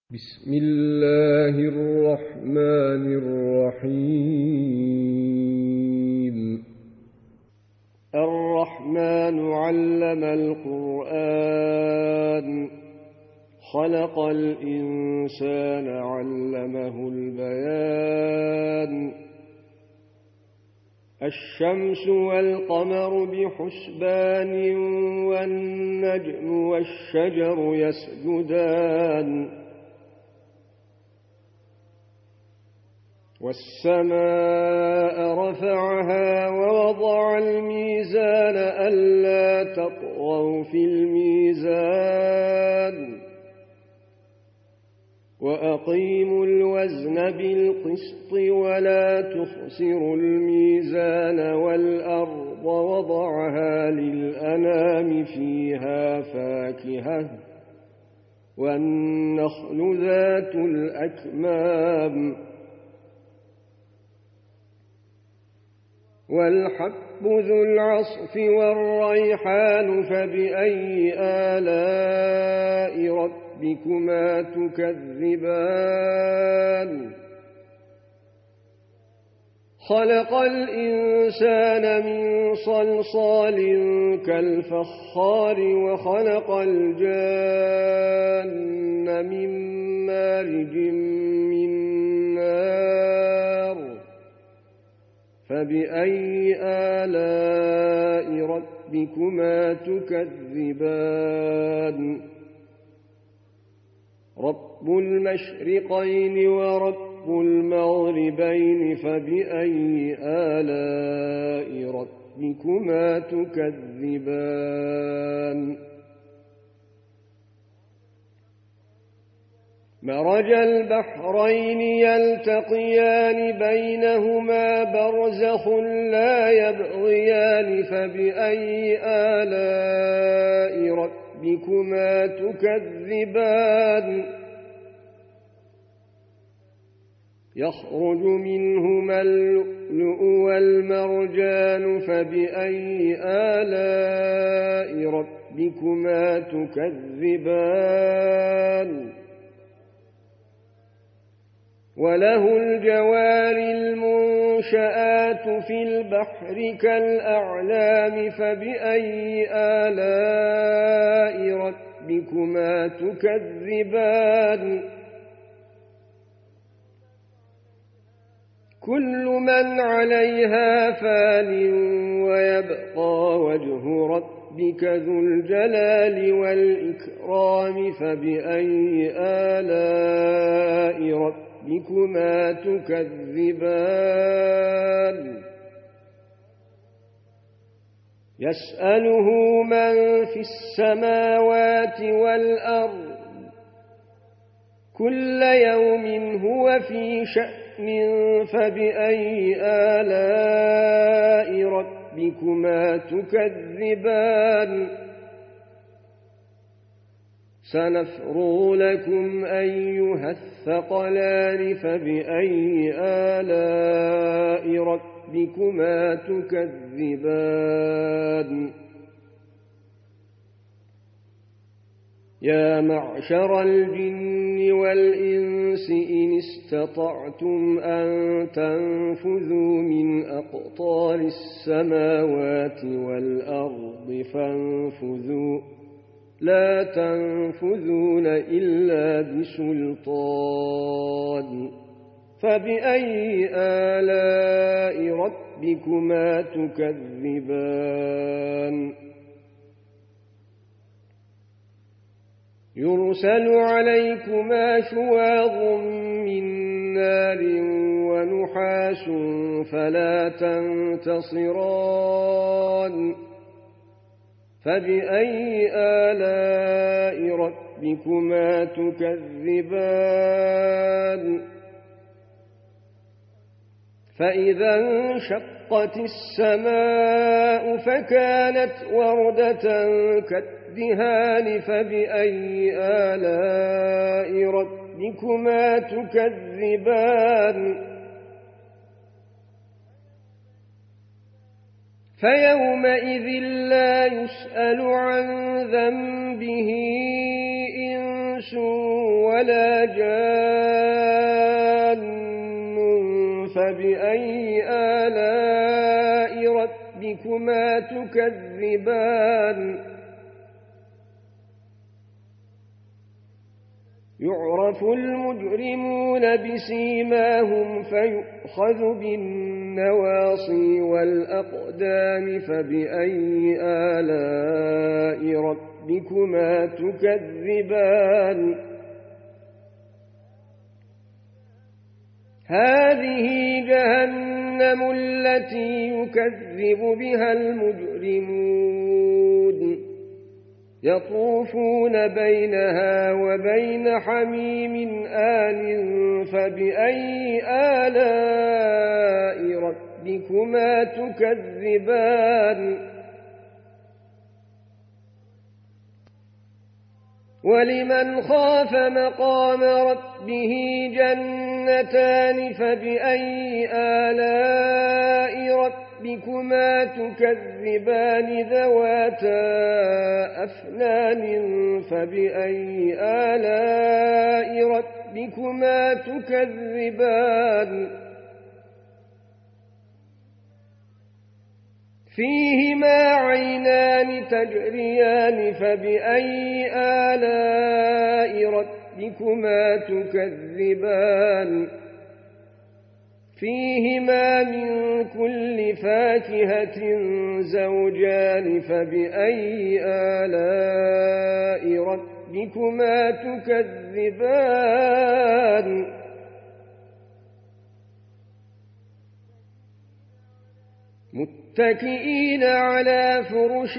بسم الله الرحمن الرحيم. الرحمن علم القرآن خلق الإنسان علمه البيان الشمس والقمر بحسبان والنجم والشجر يسجدان والسماء رفعها ووضع الميزان ألا تطغوا في الميزان وأقيموا الوزن بالقسط ولا تخسروا الميزان والأرض وضعها للأنام فيها فاكهة والنخل ذات الأكمام والحب ذو العصف والريحان فبأي آلاء ربكما تكذبان خلق الإنسان من صلصال كالفخار وخلق الجان من مارج من نار فبأي آلاء ربكما تكذبان رب المشرقين ورب المغربين فبأي آلاء ربكما تكذبان مرج البحرين يلتقيان بينهما برزخ لا يبغيان فبأي آلاء ربكما تكذبان يخرج منهما اللؤلؤ والمرجان فبأي آلاء ربكما تكذبان وله الجوار المنشآت في البحر كالأعلام فبأي آلاء ربكما تكذبان كل من عليها فان ويبقى وجه ربك ذو الجلال والإكرام فبأي آلاء ربكما تكذبان يسأله من في السماوات والأرض كل يوم هو في شأن فبأي آلاء ربكما تكذبان سنفرغ لكم أيها الثقلان فبأي آلاء ربكما تكذبان يا معشر الجن والإنس إن استطعتم أن تنفذوا من أقطار السماوات والأرض فانفذوا لا تنفذون إلا بسلطان فبأي آلاء ربكما تكذبان يرسل عليكما شواظ من نار ونحاس فلا تنتصران فبأي آلاء ربكما تكذبان فإذا انشقت السماء فكانت وردة كالدهان فبأي آلاء ربكما تكذبان فيومئذ لا يسأل عن ذنبه إنس إنس ولا جان فبأي آلاء ربكما تكذبان يعرف المجرمون بسيماهم فيؤخذ بالنواصي والأقدام فبأي آلاء ربكما تكذبان هذه جهنم التي يكذب بها المجرمون يطوفون بينها وبين حميم آن فبأي آلاء ربكما تكذبان ولمن خاف مقام ربه جنتان فبأي آلاء ربكما تكذبان ذواتا أفنان فبأي آلاء ربكما تكذبان فيهما عينان تجريان فبأي آلاء ربكما تكذبان فيهما من كل فاكهة زوجان فبأي آلاء ربكما تكذبان متكئين على فرش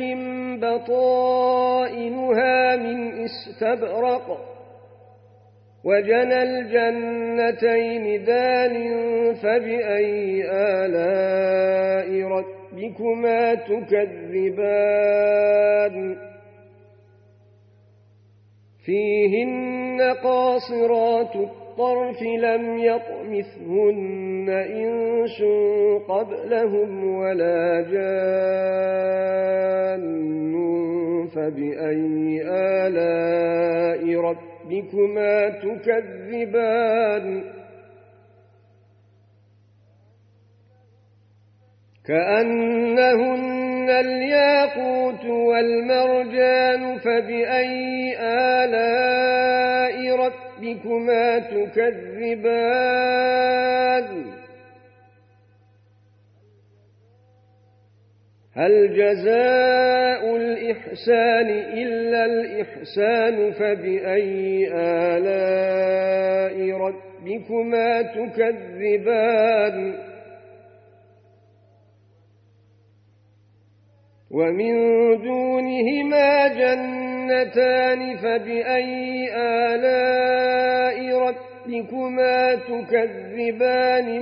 بطائنها من استبرق وجنى الجنتين دان فبأي آلاء ربكما تكذبان فيهن قاصرات الطرف لم يطمثهن إنس قبلهم ولا جان فبأي آلاء ربكما تكذبان كأنهن الياقوت والمرجان فبأي آلاء ربكما تكذبان هل جزاء الإحسان إلا الإحسان فبأي آلاء ربكما تكذبان ومن دونهما جنتان فبأي آلاء ربكما تكذبان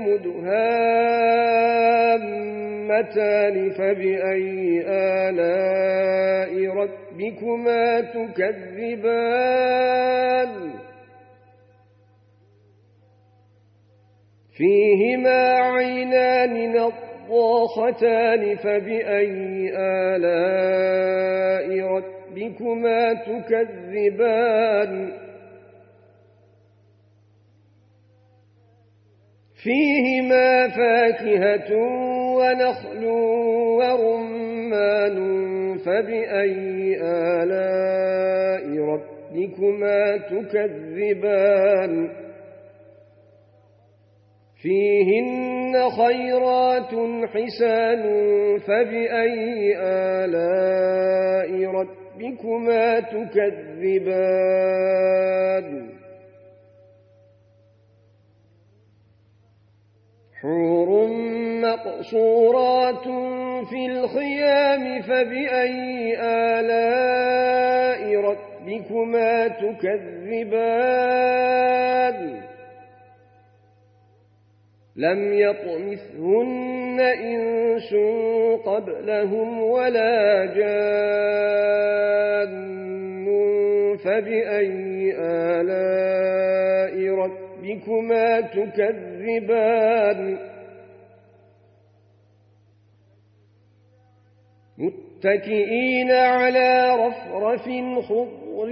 مدهامتان فبأي آلاء ربكما تكذبان فيهما عينان نضاختان فبأي آلاء ربكما تكذبان فيهما فاكهة ونخل ورمان فبأي آلاء ربكما تكذبان فيهن خيرات حسان فبأي آلاء ربكما تكذبان حور مقصورات في الخيام فبأي آلاء ربكما تكذبان لم يطمثهن إنس قبلهم ولا جان فبأي آلاء ربكما تكذبان متكئين على رفرف خضر وصغر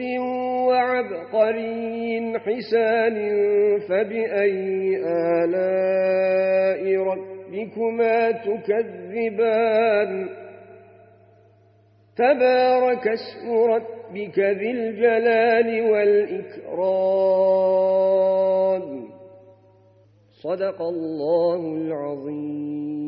وعبقري حسان فبأي آلاء ربكما تكذبان تبارك اسم ربك ذي الجلال والإكرام صدق الله العظيم.